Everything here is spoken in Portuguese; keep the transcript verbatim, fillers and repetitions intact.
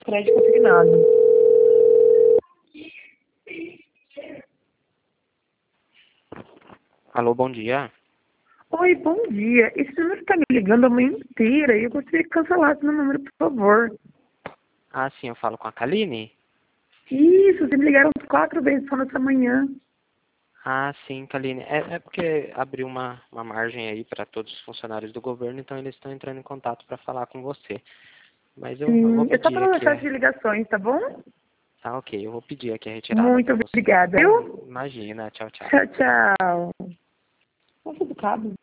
Crédito consignado. Alô, bom dia. Oi, bom dia. Esse número está me ligando a manhã inteira e eu gostaria que cancelasse meu número, por favor. Ah, sim, eu falo com a Kaline? Isso, vocês me ligaram quatro vezes só nessa manhã. Ah, sim, Kaline. É, é porque abriu uma, uma margem aí para todos os funcionários do governo, então eles estão entrando em contato para falar com você. Mas eu, eu vou Sim, é só pedir pelo aqui excesso a... de ligações, tá bom? Ah, ok, eu vou pedir aqui a retirada Muito para você. obrigada. Eu? Imagina, tchau, tchau. Tchau, tchau. Nossa, educado.